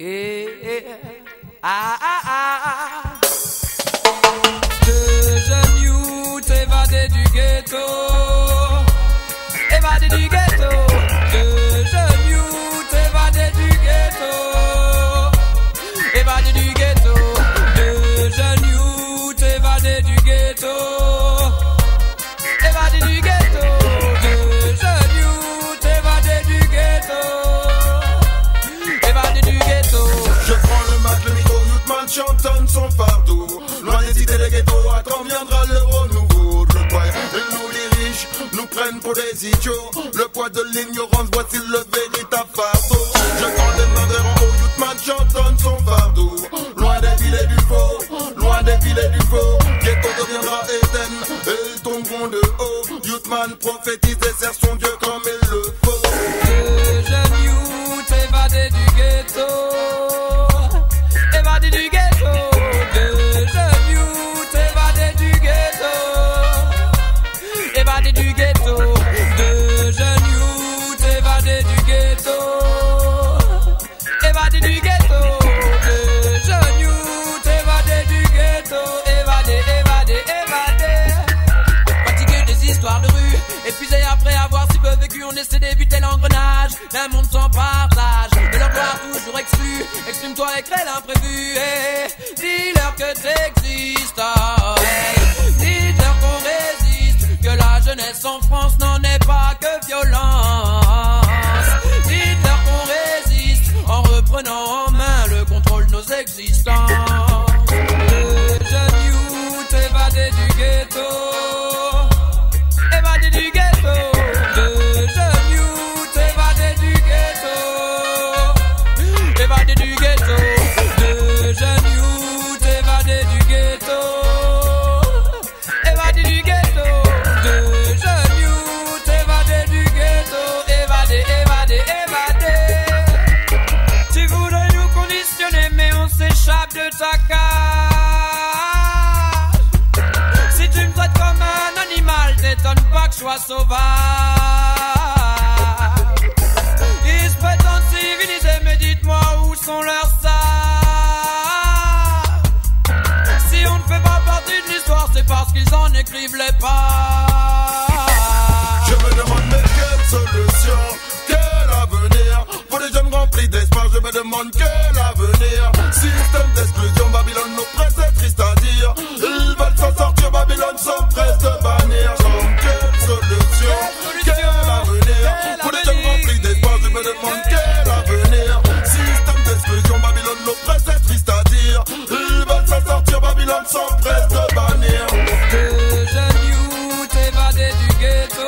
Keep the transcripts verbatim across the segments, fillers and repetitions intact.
Yeah. Ah, ah, ah, ah. Deux jeunes youths évadés du ghetto. Évadés du ghetto. Deux jeunes youths évadés du ghetto. Évadés du ghetto. Deux jeunes youths évadés du ghetto. Évadés du ghetto. Deux jeunes youths évadés du ghetto. Évadés du ghetto. Je prends le Mac, le micro, Youthman chantonne son fardeau. Loin des cités, les ghettos, à quand viendra le renouveau? Le poids de nous les riches nous prennent pour des idiots. Le poids de l'ignorance, voici le véritable fardeau. Je prends des mains de en haut, Youthman chantonne son fardeau. Loin des villes et du faux, loin des villes et du faux. Ghetto deviendra Éden, et ils tomberont de haut. Youthman prophétise et sert son Dieu comme il le faut. Deux jeunes youths évadés du ghetto. Évadés du ghetto. Deux jeunes youths évadés du ghetto. Évadés du ghetto. Deux jeunes youths évadés du ghetto. Évadés du ghetto. Deux jeunes youths évadés du ghetto. Évadés, évadés, évadés. Fatigués des histoires de rue, épuisés après avoir si peu vécu, on essaie d'éviter l'engrenage d'un monde sans partage. De leur gloire toujours exclu, exprime-toi et crée l'imprévu. Hey, dis-leur que t'existes. Hey, dis-leur qu'on résiste, que la jeunesse en France n'en est pas que violence. Dis-leur qu'on résiste en reprenant en main le contrôle de nos existences. Deux jeunes youths évadés du ghetto. Évadés du ghetto. Deux jeunes youths évadés du ghetto. Évadés du ghetto. Deux jeunes youths évadés du ghetto. Évadés du ghetto. Deux jeunes youths évadés du ghetto. Évadés, évadés, évadés. Tu voudrais nous conditionner mais on s'échappe de ta cage. Si tu me traites comme un animal, t'étonne pas que je sois sauvage. Ils se prétendent civilisés, mais dites-moi où sont leurs sages. Si on ne fait pas partie de l'histoire, c'est parce qu'ils en écrivent les pages. Je me demande mais quelle solution, quel avenir pour les jeunes remplis d'espoir. Je me demande quel avenir. Système d'exclusion, Babylone nous presse, c'est triste à dire. Ils veulent s'en sortir, Babylone sont prêts de bannir. Donc quelle solution, quel avenir pour les jeunes remplis d'espoir. Je me demande quel avenir. Système d'exclusion, Babylone nous presse, c'est triste à dire. Ils veulent s'en sortir, Babylone sont prêts de bannir. Deux jeunes youths évadés du ghetto.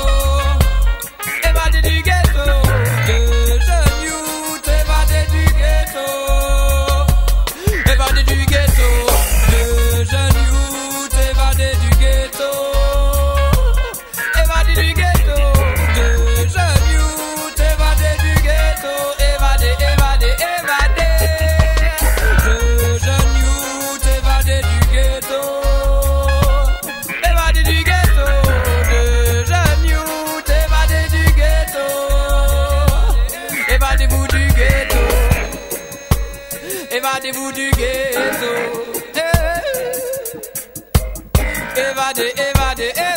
Évadés du ghetto. Deux jeunes youths évadés du ghetto. Évadés du ghetto. Deux jeunes youths évadés du ghetto. Évadés du ghetto. Deux jeunes youths évadés du ghetto. Évadés, évadés, évadés. Deux jeunes youths évadés du ghetto. Évadés du ghetto. Deux jeunes youths évadés du ghetto. Évadez-vous du ghetto. Évadez-vous du ghetto. Eh. Évadez, évadez, évadez.